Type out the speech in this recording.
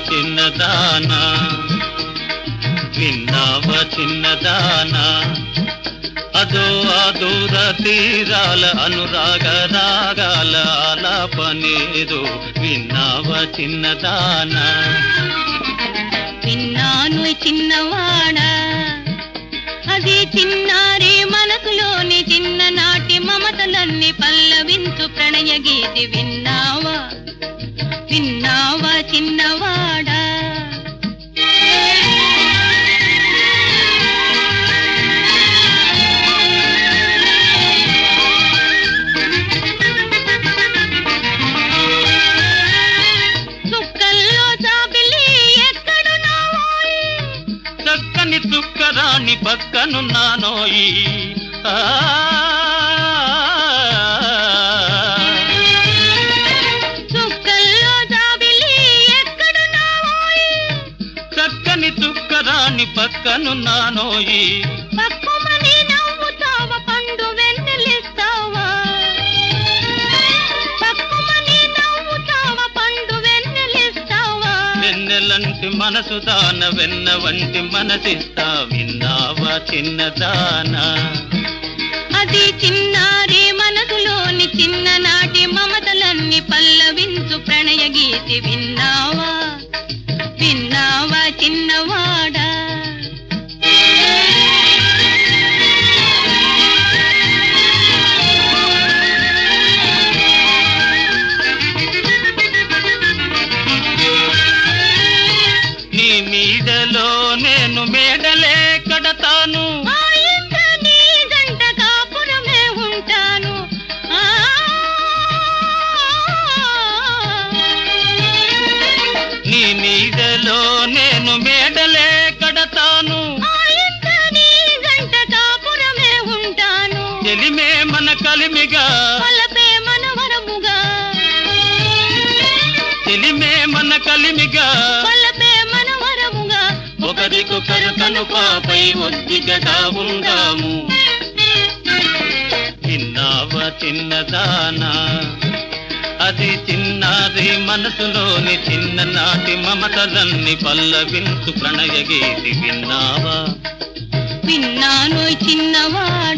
చిన్నదానా విన్నావా చిన్నదానా అదో ఆ దూర తీరాల అనురాగ రాగాల ఆలాపనేదో విన్నావా చిన్నదానా విన్నాను చిన్నవాడా అది చిన్నారి మనసులోని చిన్ననాటి మమతలన్నీ పల్లవించు ప్రణయ గీతి విన్నావా విన్నావా చిన్నవాడా చక్కని చుక్కరాని పక్కనున్నానోయి చుక్కల్లో జాబిలి ఎక్కడున్నావోయి చక్కని చుక్కరాని పక్కనున్నానోయి పక్కుమని నవ్వుతావా పండు వెన్నెలిస్తావా పక్కుమని నవ్వుతావా పండు వెన్నెలిస్తావా వెన్నెలంటి మనసు దాన వెన్న వంటి మనసిస్తా విన్నావా చిన్నదానా అది చిన్నారి మనసులోని చిన్ననాటి మమతలన్నీ పల్లవించు ప్రణయ గీతి విన్నావా విన్నావా చిన్నవాడా నీ నీడలో నేను మేడలే కడతాను నీ గంట కాపురమే ఉంటాను నీ నీడలో నేను మేడలే కడతాను నీ గంట కాపురమే ఉంటాను చెలిమే మన కలిమిగా వలపే మన వరముగా చెలిమే మన కలిమిగా వలపే మన వరముగా ఒకరికొకరు కనుపాపై ఒద్దికగా ఉందాము విన్నావా చిన్నదానా అది చిన్నారి మనసులోని చిన్ననాటి మమతలన్నీ పల్లవించు ప్రణయ గీతి విన్నావా విన్నాను చిన్నవాడా